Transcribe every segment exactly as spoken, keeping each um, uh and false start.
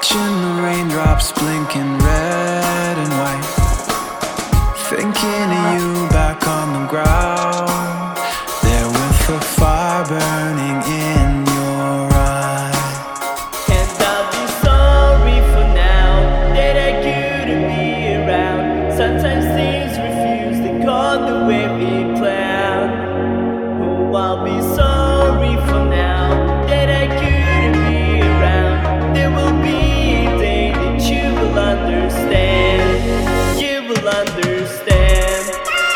Watching the raindrops blinking red and white, thinking of you back on the ground, there with the fire burning in your eye. And I'll be sorry for now that I couldn't be around. Sometimes things refuse to go the way we planned. Oh, I'll be sorry for now that I couldn't be around. There will be a day that you will understand. You will understand.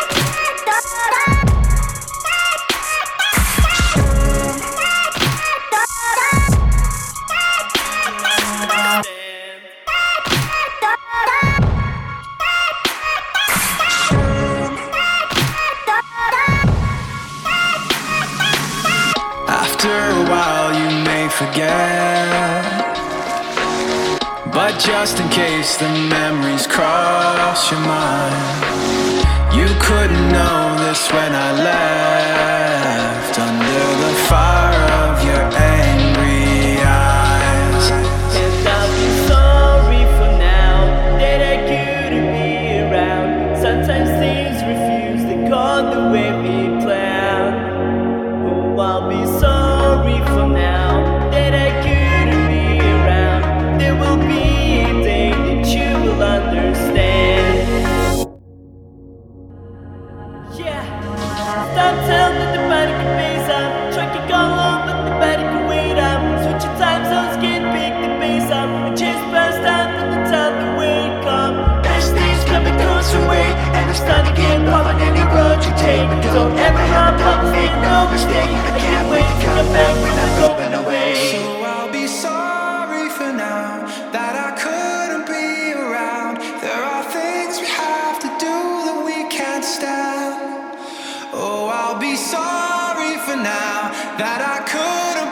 After a while you may forget, but just in case the memories cross your mind, you couldn't know this when I left under the fire of your angry eyes. And I'll be sorry for now that I couldn't be around. Sometimes things refuse to go the way we planned. Oh, I'll be sorry for now that I couldn't be around. There will be a day that you will understand. Yeah, stop telling that nobody can face up. Try to go on, but nobody can wait up. Switching time zones can't pick the pace up. I just passed out from the time to wake up. Best days coming closer away, and it's starting to get rough on any road you take. Don't ever hop up, make no mistake. I can't wait to come back when I'm going away. So I'll be sorry for now that I couldn't be around. There are things we have to do that we can't stand. Oh, I'll be sorry for now that I couldn't